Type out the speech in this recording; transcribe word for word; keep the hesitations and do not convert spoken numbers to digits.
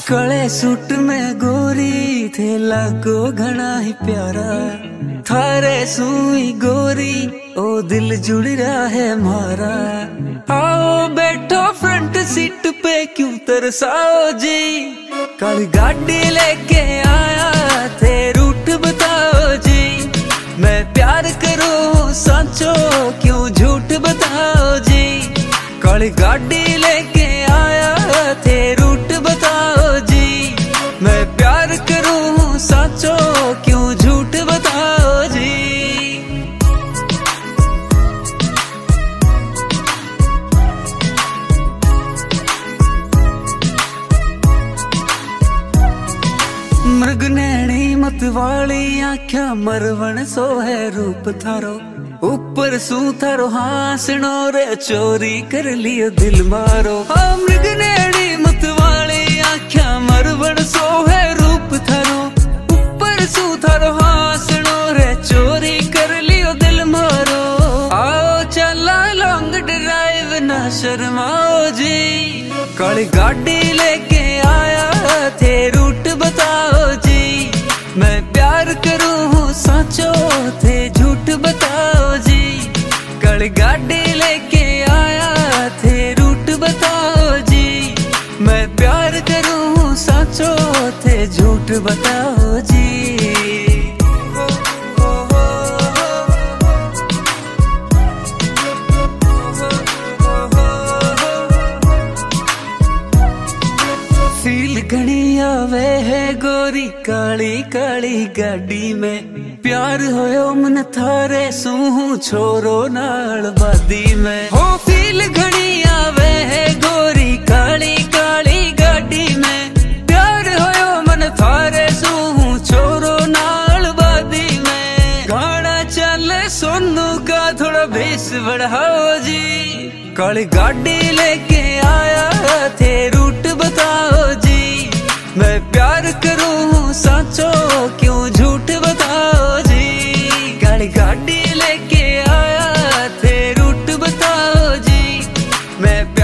काले सूट में गोरी थे लागो घना ही प्यारा, थारे सुई गोरी ओ दिल जुड़ रहा है हमारा। आओ बैठो फ्रंट सीट पे क्यों तरसाओ जी, काली गाड़ी लेके आया थे रूट बताओ जी। मैं प्यार करूं सांचो क्यों झूठ बताओ जी, काली गाड़ी लेके आया थे रूट बताओ जी। मैं प्यार करूं सांचो क्यों झूठ बताओ जी। मृग नैनी मत वाली आख्या मरवण सो है रूप थारो, ऊपर सू थारो हासनो रे चोरी कर लियो दिल मारो। हाँ मृग नैनी मत वाली आख्या मरवण सो है रूप थारो, ऊपर सू थारो हासनो रे चोरी कर लियो दिल मारो। आओ चला लॉन्ग ड्राइव ना शर्माओ जी, काली गाड़ी लेके आया थे रूट बताओ जी। मैं प्यार करूं साचो थे झूठ बताओ जी, काली गाड़ी लेके आया थे रूट बताओ जी। मैं प्यार करूं साचो थे झूठ बताओ जी। फील घनी आवे है गोरी काली काली गाड़ी में, प्यार होयो मन थारे सूहू छोरो नाल बादी में। हो फील घनी आवे है गोरी काली काली गाड़ी में, प्यार होयो मन थारे सूहू छोरो नाल बादी में। गाना चले सोनू का थोड़ा भेस बढ़ाओ जी, काली गाड़ी लेके आया थे रूट बताओ जी। मैं प्यार करूं साचो क्यों झूठ बताओ जी, काली गाड़ी लेके आया थे रूट बताओ जी। मैं